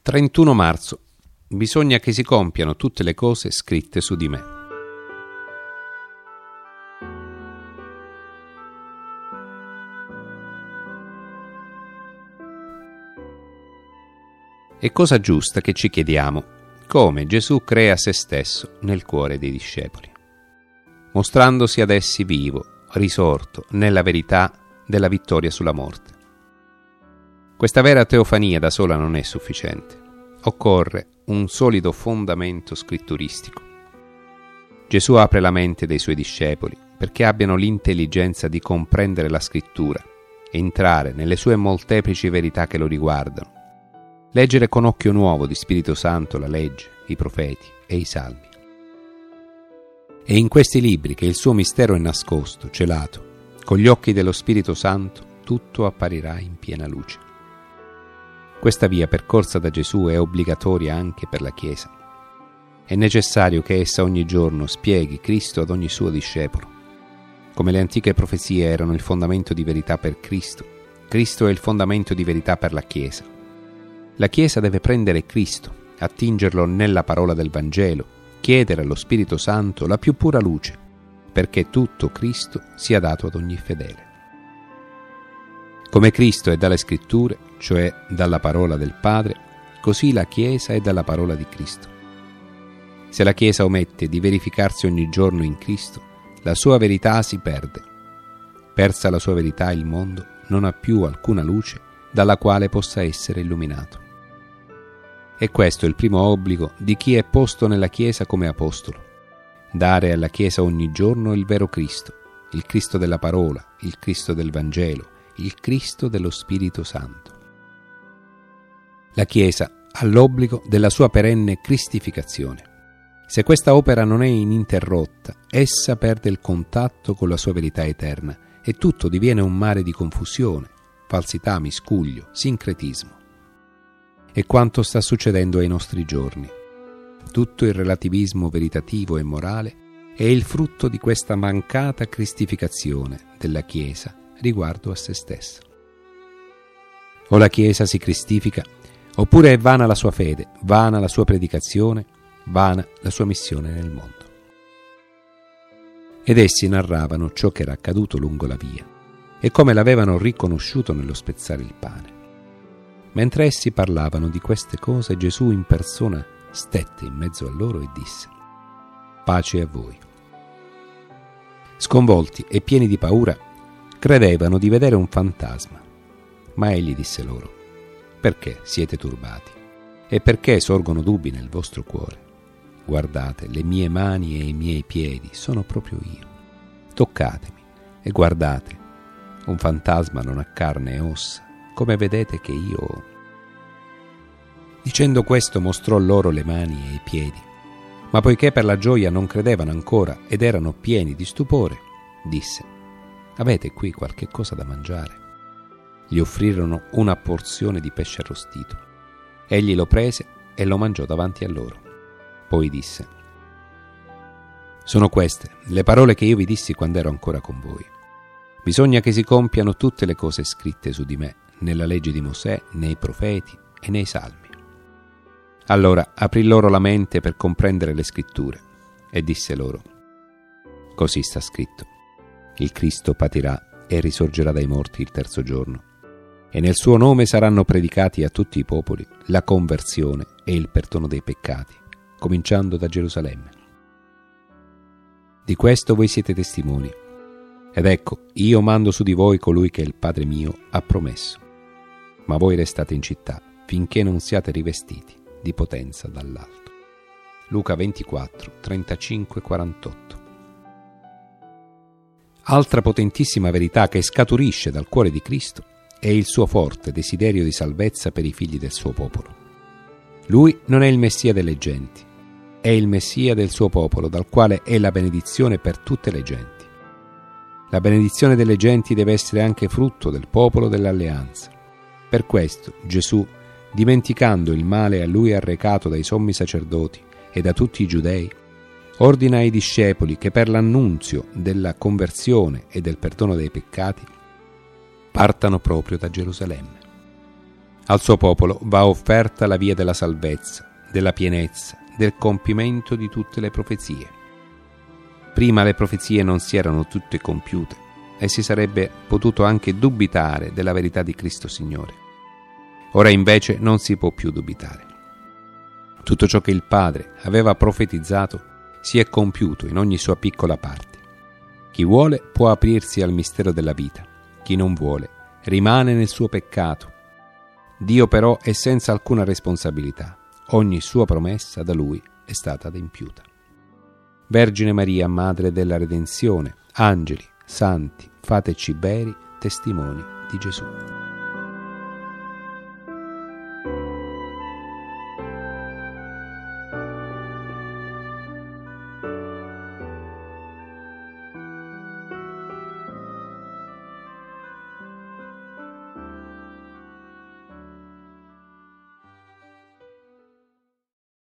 31 marzo. Bisogna che si compiano tutte le cose scritte su di me. È cosa giusta che ci chiediamo come Gesù crea se stesso nel cuore dei discepoli, mostrandosi ad essi vivo, risorto nella verità della vittoria sulla morte. Questa vera teofania da sola non è sufficiente. Occorre un solido fondamento scritturistico. Gesù apre la mente dei suoi discepoli perché abbiano l'intelligenza di comprendere la scrittura, entrare nelle sue molteplici verità che lo riguardano, leggere con occhio nuovo di Spirito Santo la legge, i profeti e i salmi. È in questi libri che il suo mistero è nascosto, celato. Con gli occhi dello Spirito Santo tutto apparirà in piena luce. Questa via percorsa da Gesù è obbligatoria anche per la Chiesa. È necessario che essa ogni giorno spieghi Cristo ad ogni suo discepolo. Come le antiche profezie erano il fondamento di verità per Cristo, Cristo è il fondamento di verità per la Chiesa. La Chiesa deve prendere Cristo, attingerlo nella parola del Vangelo, chiedere allo Spirito Santo la più pura luce, perché tutto Cristo sia dato ad ogni fedele. Come Cristo è dalle Scritture, cioè dalla parola del Padre, così la Chiesa è dalla parola di Cristo. Se la Chiesa omette di verificarsi ogni giorno in Cristo, la sua verità si perde. Persa la sua verità, il mondo non ha più alcuna luce dalla quale possa essere illuminato. E questo è il primo obbligo di chi è posto nella Chiesa come apostolo: dare alla Chiesa ogni giorno il vero Cristo, il Cristo della parola, il Cristo del Vangelo, il Cristo dello Spirito Santo. La Chiesa ha l'obbligo della sua perenne cristificazione. Se questa opera non è ininterrotta, essa perde il contatto con la sua verità eterna e tutto diviene un mare di confusione, falsità, miscuglio, sincretismo. È quanto sta succedendo ai nostri giorni. Tutto il relativismo veritativo e morale è il frutto di questa mancata cristificazione della Chiesa riguardo a se stessa. O la Chiesa si cristifica, oppure è vana la sua fede, vana la sua predicazione, vana la sua missione nel mondo. Ed essi narravano ciò che era accaduto lungo la via e come l'avevano riconosciuto nello spezzare il pane. Mentre essi parlavano di queste cose, Gesù in persona stette in mezzo a loro e disse: «Pace a voi». Sconvolti e pieni di paura, credevano di vedere un fantasma. Ma egli disse loro: «Perché siete turbati? E perché sorgono dubbi nel vostro cuore? Guardate, le mie mani e i miei piedi sono proprio io. Toccatemi e guardate, un fantasma non ha carne e ossa, come vedete che io ho». Dicendo questo mostrò loro le mani e i piedi. Ma poiché per la gioia non credevano ancora ed erano pieni di stupore, disse: «Avete qui qualche cosa da mangiare?» Gli offrirono una porzione di pesce arrostito. Egli lo prese e lo mangiò davanti a loro. Poi disse: «Sono queste le parole che io vi dissi quando ero ancora con voi. Bisogna che si compiano tutte le cose scritte su di me, nella legge di Mosè, nei profeti e nei salmi». Allora aprì loro la mente per comprendere le Scritture e disse loro: «Così sta scritto: il Cristo patirà e risorgerà dai morti il terzo giorno, e nel suo nome saranno predicati a tutti i popoli la conversione e il perdono dei peccati, cominciando da Gerusalemme. Di questo voi siete testimoni. Ed ecco, io mando su di voi colui che il Padre mio ha promesso. Ma voi restate in città finché non siate rivestiti di potenza dall'alto». Luca 24, 35-48. Altra potentissima verità che scaturisce dal cuore di Cristo è il suo forte desiderio di salvezza per i figli del suo popolo. Lui non è il Messia delle genti, è il Messia del suo popolo, dal quale è la benedizione per tutte le genti. La benedizione delle genti deve essere anche frutto del popolo dell'alleanza. Per questo Gesù, dimenticando il male a lui arrecato dai sommi sacerdoti e da tutti i giudei, ordina ai discepoli che per l'annunzio della conversione e del perdono dei peccati partano proprio da Gerusalemme. Al suo popolo va offerta la via della salvezza, della pienezza, del compimento di tutte le profezie. Prima le profezie non si erano tutte compiute e si sarebbe potuto anche dubitare della verità di Cristo Signore. Ora invece non si può più dubitare. Tutto ciò che il Padre aveva profetizzato si è compiuto in ogni sua piccola parte. Chi vuole può aprirsi al mistero della vita, chi non vuole rimane nel suo peccato. Dio però è senza alcuna responsabilità, ogni sua promessa da Lui è stata adempiuta. Vergine Maria, Madre della Redenzione, angeli, santi, fateci veri testimoni di Gesù.